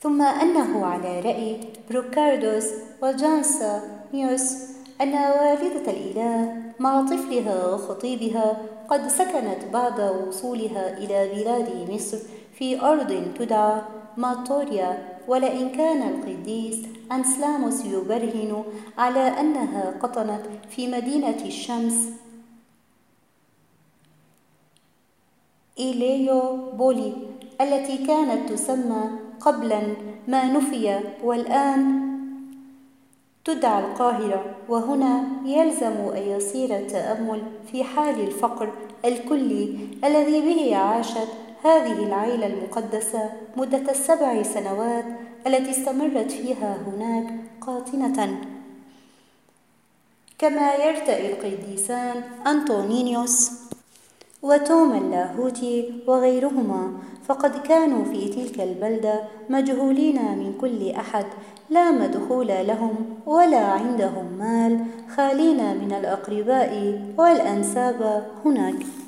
ثم أنه على رأي بروكاردوس وجانسانيوس أن والدة الإله مع طفلها وخطيبها قد سكنت بعد وصولها إلى بلاد مصر في أرض تدعى ماتوريا، ولئن كان القديس أنسلاموس يبرهن على أنها قطنت في مدينة الشمس إليوبولي التي كانت تسمى قبلا ما نفي والآن تدعى القاهرة. وهنا يلزم أن يصير التأمل في حال الفقر الكلي الذي به عاشت هذه العائلة المقدسة مدة 7 سنوات التي استمرت فيها هناك قاطنة، كما يرتئي القديسان أنطونينيوس وتوما اللاهوتي وغيرهما، فقد كانوا في تلك البلدة مجهولين من كل أحد، لا مدخول لهم ولا عندهم مال، خالين من الأقرباء والأنساب هناك.